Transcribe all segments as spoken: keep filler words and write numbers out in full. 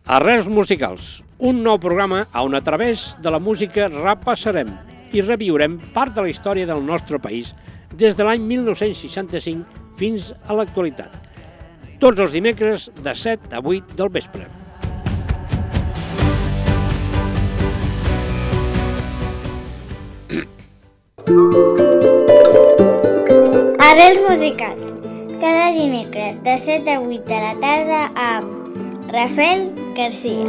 Arrels musicals, un nou programa on a través de la música repassarem i reviurem part de la història del nostre país des de l'any mil nou-cents seixanta-cinc fins a l'actualitat. Tots els dimecres de set a vuit del vespre. Arrels musicals, cada dimecres de set a vuit de la tarda amb Rafael García.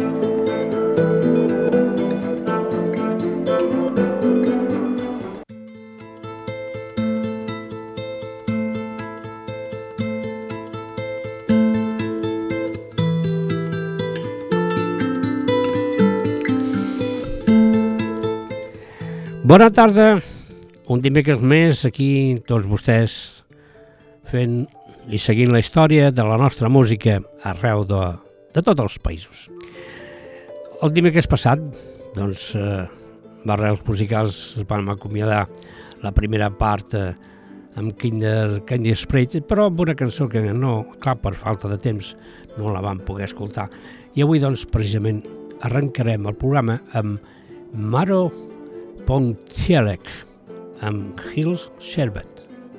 Bona tarda, un dimecres més aquí tots vostès fent i seguint la història de la nostra música arreu de, de tots els països. El dimecres passat, doncs, eh, Arrels musicals es van acomiadar la primera part eh, amb Kinder Candy Spray, però amb una cançó que no, clar, per falta de temps no la vam poder escoltar. I avui, doncs, precisament arrencarem el programa amb Maro Pontielec, amb Hills Sherbet.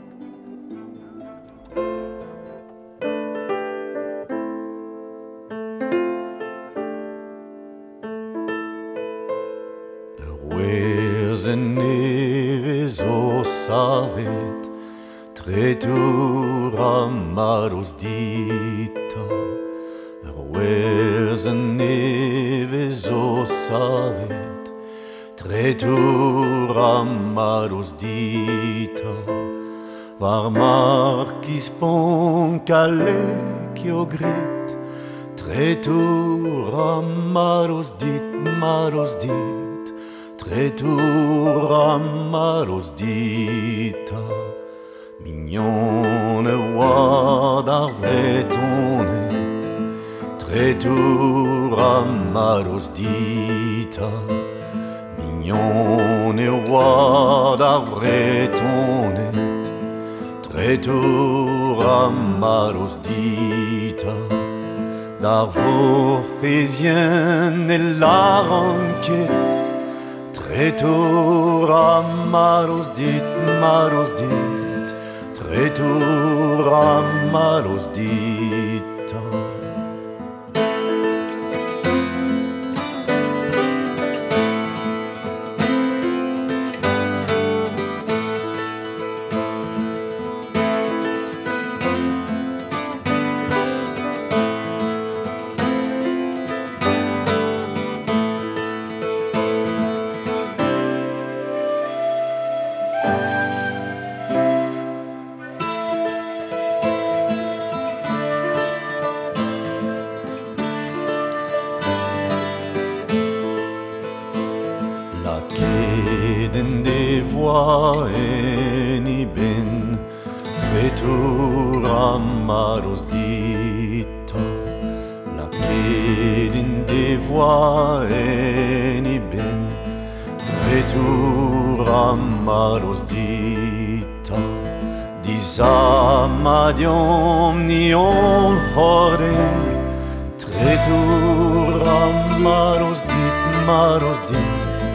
Where's a neves o savet, tretura maros dita. Where's a neves o savet, tretura maros dita. Var marquis pon calec io grit, tretura maros dit, maros dit. Tretura maros dita, mignone wad ar vretonet. Tretura maros dita, mignone wad ar vretonet. Tretura maros dita, dar vorpesien e la ranquette. Tretura maros dit, maros dit, tretura maros dita. Eni ben, tretura maros dita. La kedin de voix eni ben, tretura maros dita. Disamadion nion horden, tretura maros dit, maros dit.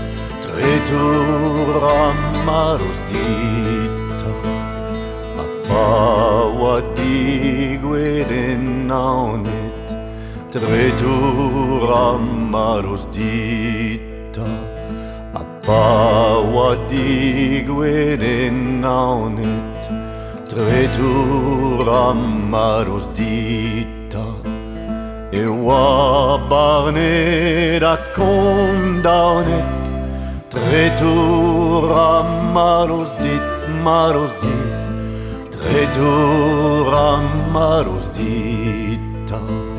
Tretura maros dita, a paua digue den naunet. Tretura maros dita, a paua digue den naunet. Tretura maros dita, e wa barnera condaunet. Tretura maros dit, maros dit, tretura maros dita.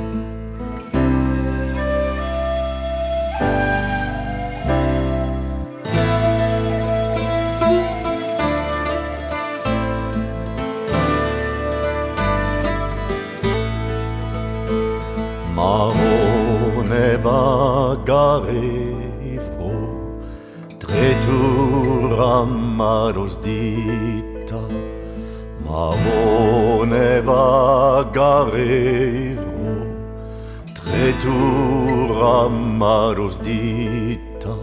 Marone bagare Tretura maros dita, marone bagarevro, tre tretura maros dita,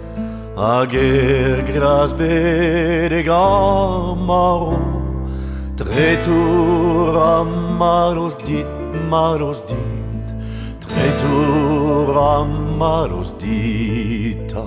ager gras bedegamaro, tretura maros dit, maros dit, tretura maros dita.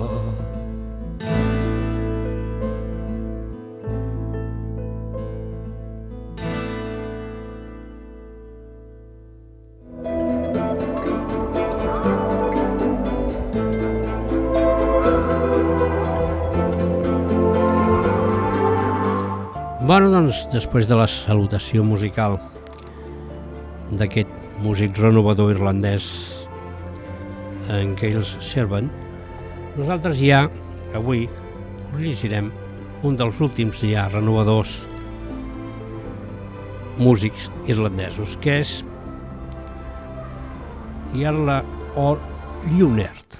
Bueno, doncs, després de la salutació musical d'aquest músic renovador irlandès, en Gail Servan, nosaltres ja, avui, us llegirem un dels últims ja renovadors músics irlandesos, que és Jarla Ó Lionheart.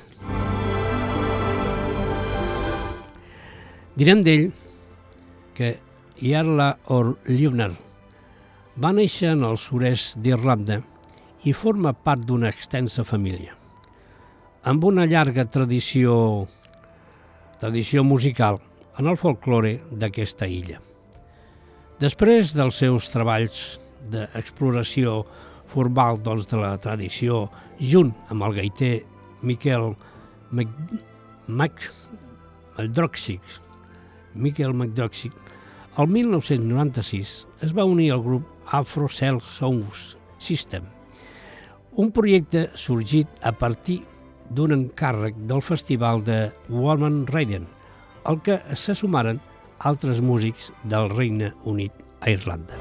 Direm d'ell que Jarla Ó Lionheart va néixer en el sud-est d'Irlanda i forma part d'una extensa família, amb una llarga tradició, tradició musical en el folklore d'aquesta illa. Després dels seus treballs d'exploració formal doncs, de la tradició, junt amb el gaiter Michael McDroxic, Michael McDroxic, el mil nou-cents noranta-sis es va unir al grup Afro Cell Sound System, un projecte sorgit a partir d'un encàrrec del festival de Woman Riding, al que se sumaren altres músics del Regne Unit a Irlanda.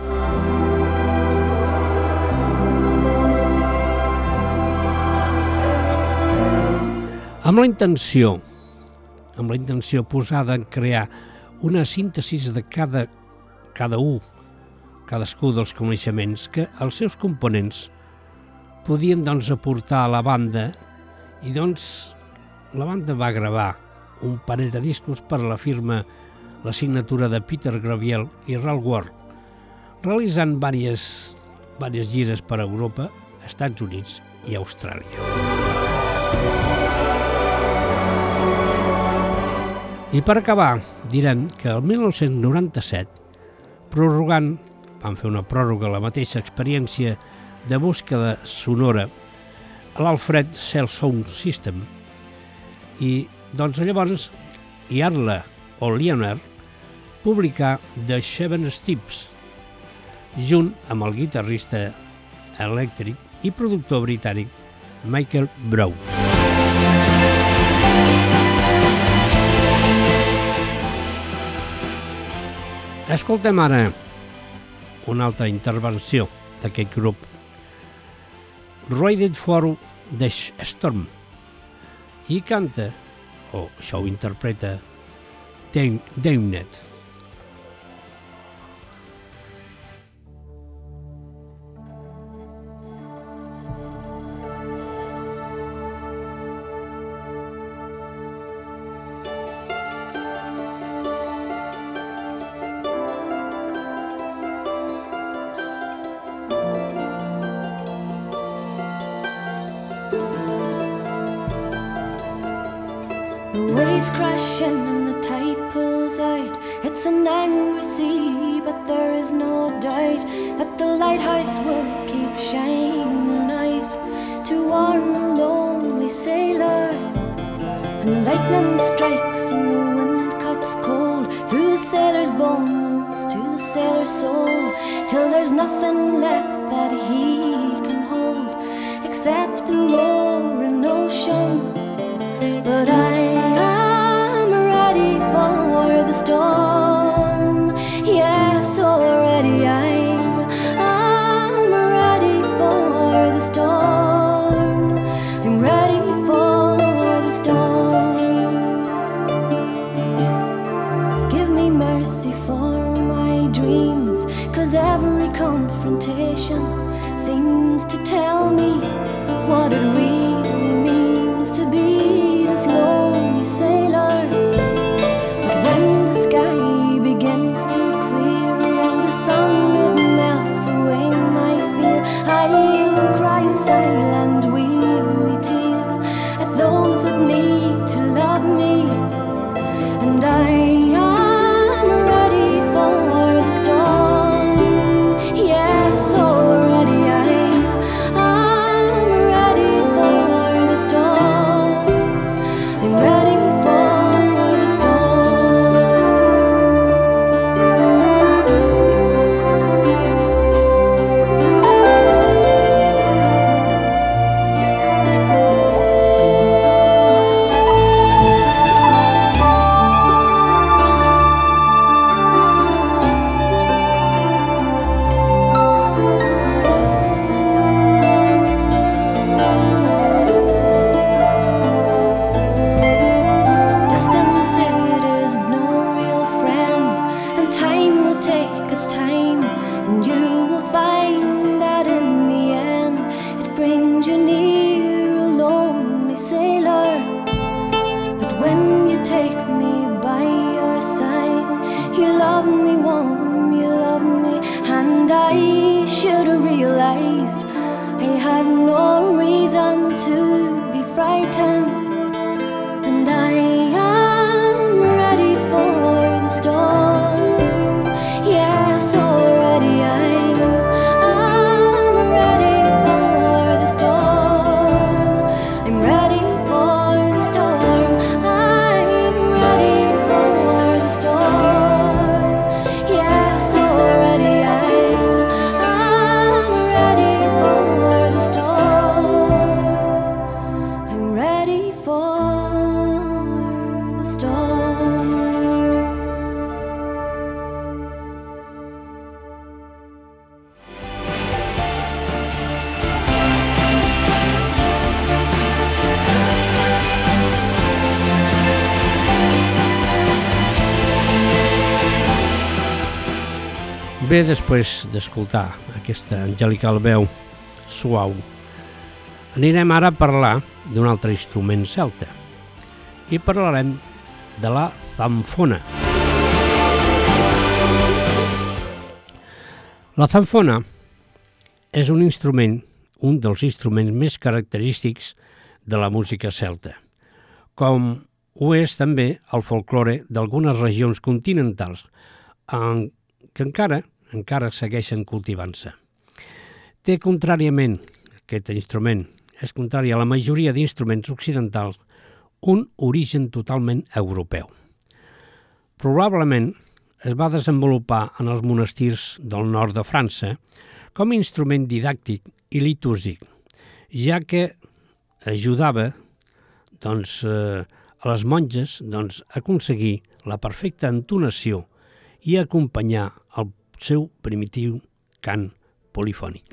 Amb la intenció, amb la intenció posada en crear una síntesi de cada, cada un, cadascú dels coneixements que els seus components podien doncs, aportar a la banda, i doncs la banda va gravar un parell de discos per a la firma la signatura de Peter Gabriel i Ralph Ward, realitzant diverses, diverses gires per a Europa, Estats Units i Austràlia. I per acabar, direm que el mil nou-cents noranta-set, prorrogant, van fer una pròrroga a la mateixa experiència de búsqueda sonora a l'Alfred Cell Sound System, i doncs llavors Jarla Ó Lionheart publicà The Seven Steps, junt amb el guitarrista elèctric i productor britànic Michael Brown. Escoltem ara una altra intervenció d'aquest grup, Riding for the Storm, i canta, o això ho interpreta, Damned. Crashing and the tide pulls out. It's an angry sea, but there is no doubt that the lighthouse will keep shining out to warn the lonely sailor. And the lightning strikes and the wind cuts cold through the sailor's bones to the sailor's soul, till there's nothing left that he can hold except the roaring ocean. But I for the storm, yes, already I, I'm ready for the storm, I'm ready for the storm. Give me mercy for my dreams, 'cause every confrontation seems find you near a lonely sailor. But when you take me by your side, you love me warm, you love me, and I should have realized I had no reason to be frightened. And I am ready for the storm. Yes, already I am ready for the storm. I'm ready for the storm. I'm ready for the storm. Yes, already I am ready for the storm. I'm ready for the storm. Bé, després d'escoltar aquesta angelical veu suau, anirem ara a parlar d'un altre instrument celta i parlarem de la zanfona. La zanfona és un instrument, un dels instruments més característics de la música celta, com ho és també el folklore d'algunes regions continentals en que encara encara segueixen cultivant-se. Té, contràriament, aquest instrument, és contrari a la majoria d'instruments occidentals, un origen totalment europeu. Probablement es va desenvolupar en els monestirs del nord de França com a instrument didàctic i litúrgic, ja que ajudava doncs, eh, a les monges doncs, a aconseguir la perfecta entonació i acompanyar el seu primitiu cant polifònic.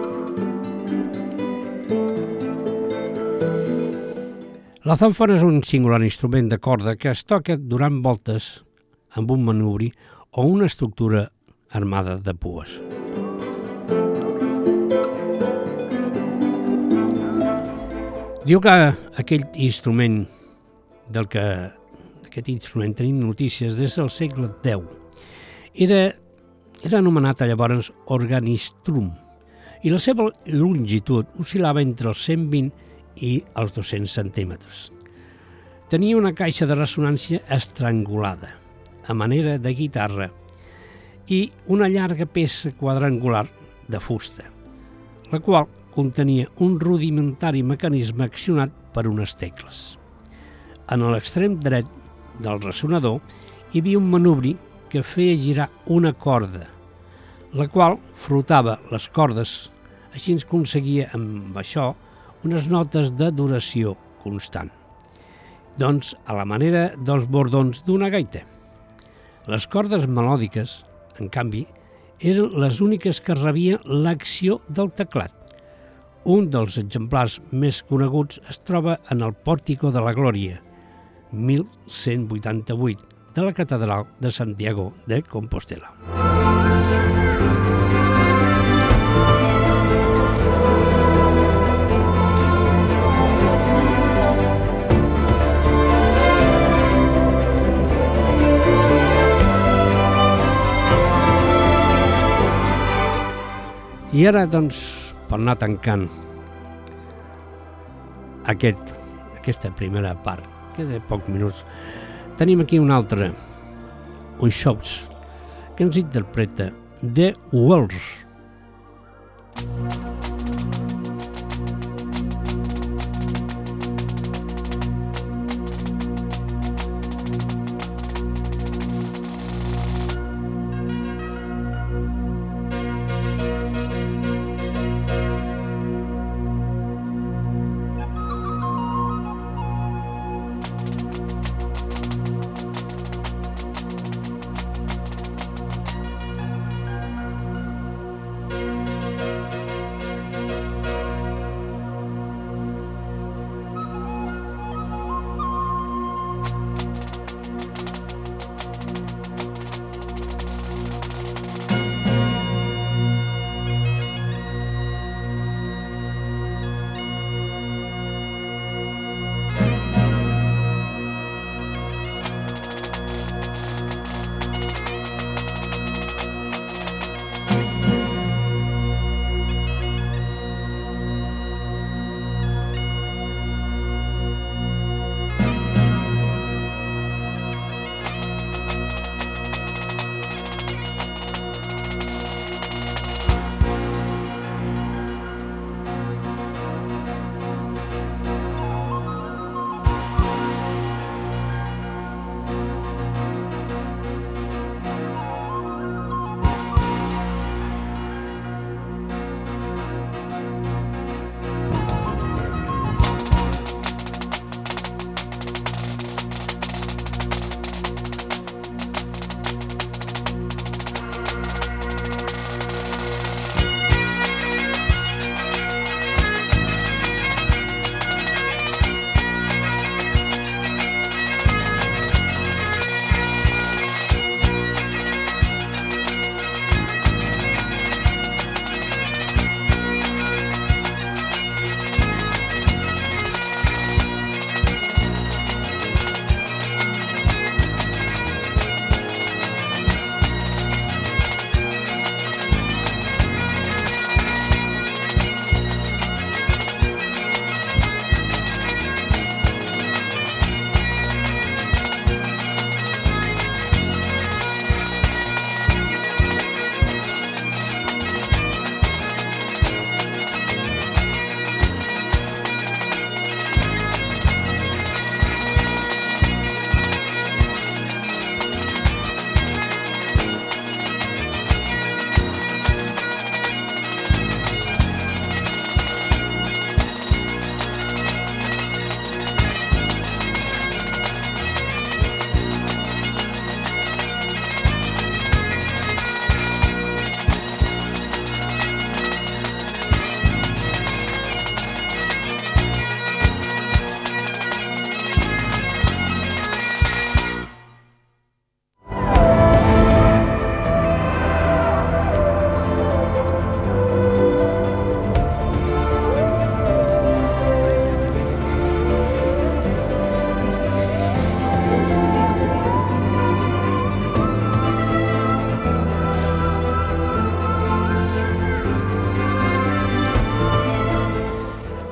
La zanfona és un singular instrument de corda que es toca durant voltes amb un manubri o una estructura armada de pues. Diu que aquell instrument del que aquest instrument tenim notícies des del segle deu era Era anomenat llavors organistrum i la seva longitud oscil·lava entre els cent vint i els dos-cents centímetres. Tenia una caixa de ressonància estrangulada, a manera de guitarra, i una llarga peça quadrangular de fusta, la qual contenia un rudimentari mecanisme accionat per unes tecles. En l'extrem dret del ressonador hi havia un manubri que feia girar una corda, la qual frotava les cordes, així es aconseguia amb això unes notes de duració constant, doncs a la manera dels bordons d'una gaita. Les cordes melòdiques, en canvi, eren les úniques que rebien l'acció del teclat. Un dels exemplars més coneguts es troba en el Pòrtico de la Glòria, mil cent vuitanta-vuit, de la Catedral de Santiago de Compostela. I ara, doncs, per anar tancant aquest, aquesta primera part, que de pocs minuts, tenim aquí un altre, un Shops, que ens interpreta The Walls.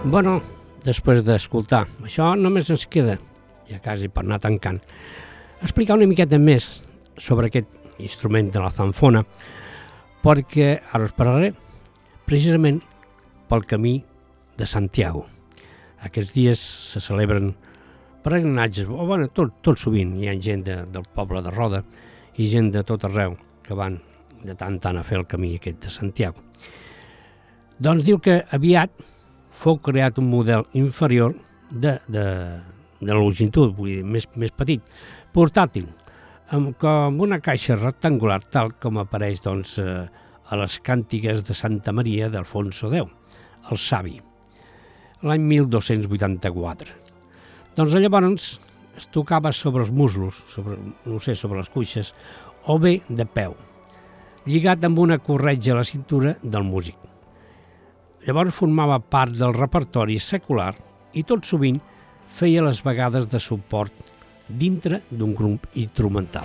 Bueno, després d'escoltar això, només ens queda, ja quasi per anar tancant, explicar una miqueta més sobre aquest instrument de la zanfona, perquè ara us parlaré precisament pel camí de Santiago. Aquests dies se celebren peregrinatges, o bueno, tot, tot sovint hi ha gent de, del poble de Roda i gent de tot arreu que van de tant tant a fer el camí aquest de Santiago. Doncs diu que aviat fou creat un model inferior de, de, de longitud, vull dir, més, més petit, portàtil, amb, com una caixa rectangular, tal com apareix doncs, eh, a les càntigues de Santa Maria d'Alfonso X, el savi, l'any mil dos-cents vuitanta-quatre. Doncs llavors es tocava sobre els muslos, sobre, no sé, sobre les cuixes, o bé de peu, lligat amb una corretja a la cintura del músic. Llavors formava part del repertori secular i tot sovint feia les vegades de suport dintre d'un grup instrumental.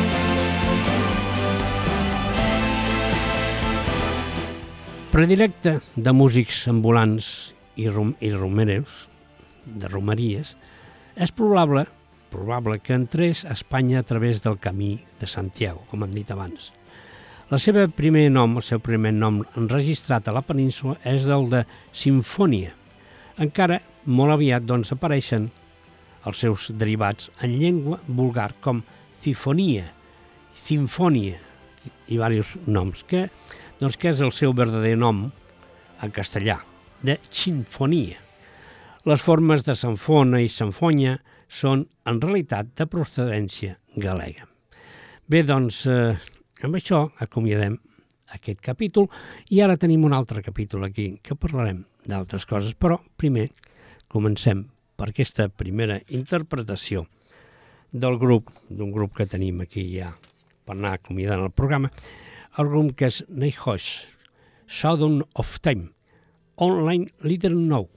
Predilecte de músics ambulants i, rom i romeros, de romeries, és probable, probable que entrés a Espanya a través del camí de Santiago, com hem dit abans. El seu primer nom, el seu primer nom enregistrat a la península és el de Simfònia. Encara molt aviat doncs, apareixen els seus derivats en llengua vulgar com Cifonia, Simfònia i diversos noms, que, doncs, que és el seu verdader nom en castellà, de Sinfonia. Les formes de sanfona i sanfonya són en realitat de procedència galega. Bé, doncs, eh, amb això acomiadem aquest capítol i ara tenim un altre capítol aquí que parlarem d'altres coses, però primer comencem per aquesta primera interpretació del grup, d'un grup que tenim aquí ja per anar acomiadant el programa, el grup que és Neihosh, Shadow of Time, Online Little Now.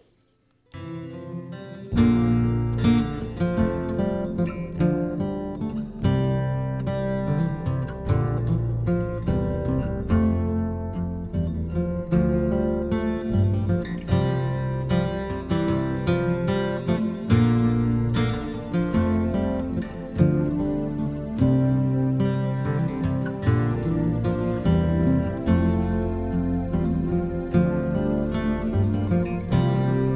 Thank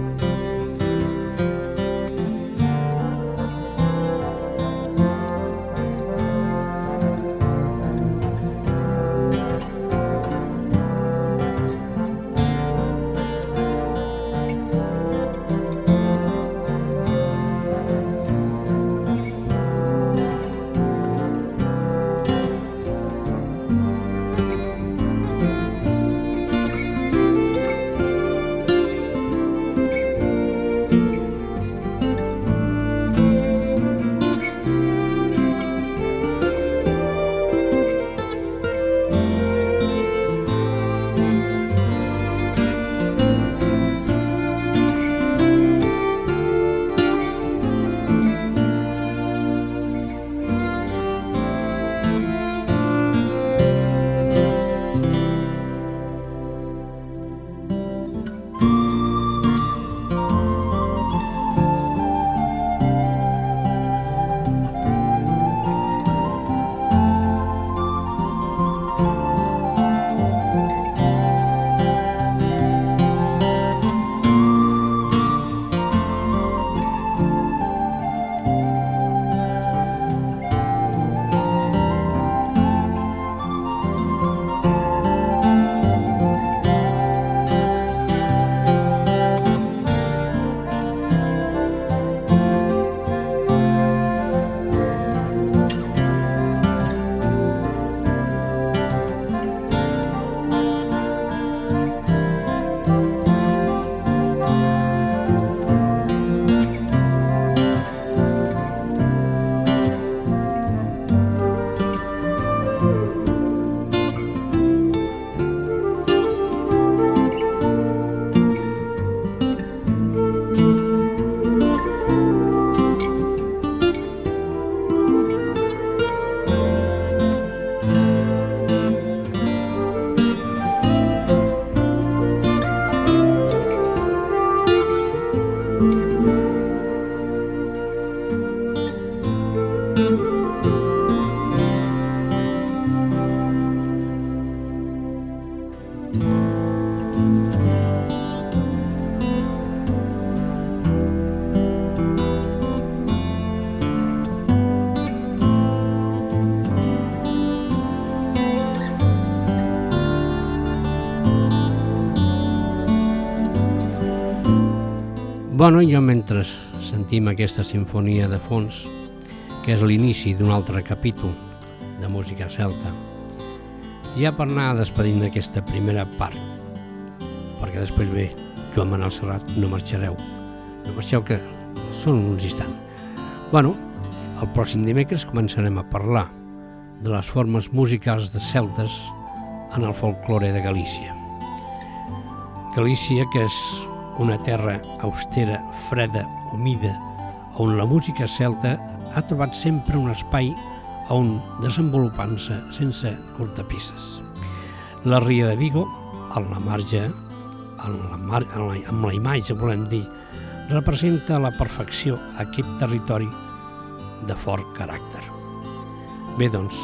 Bueno, jo mentre sentim aquesta sinfonia de fons, que és l'inici d'un altre capítol de música celta, ja per anar despedint aquesta primera part, perquè després ve Joan Manel Serrat, no marxareu, no marxeu que són uns instants. Bueno, el pròxim dimecres començarem a parlar de les formes musicals de celtes en el folklore de Galícia. Galícia, que és una terra austera, freda, humida, on la música celta ha trobat sempre un espai on desenvolupant-se sense cortapisses. La Ria de Vigo, en la marge, en la mar, en la, amb la imatge, volem dir, representa a la perfecció aquest territori de fort caràcter. Bé, doncs,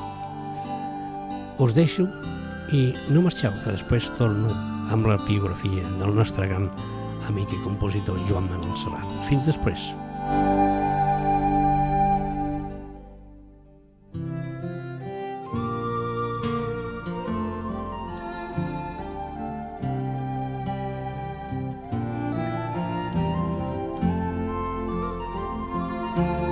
us deixo i no marxeu, que després torno amb la biografia del nostre gran amic i compositor Joan Manel Serrat. Fins després. Thank you.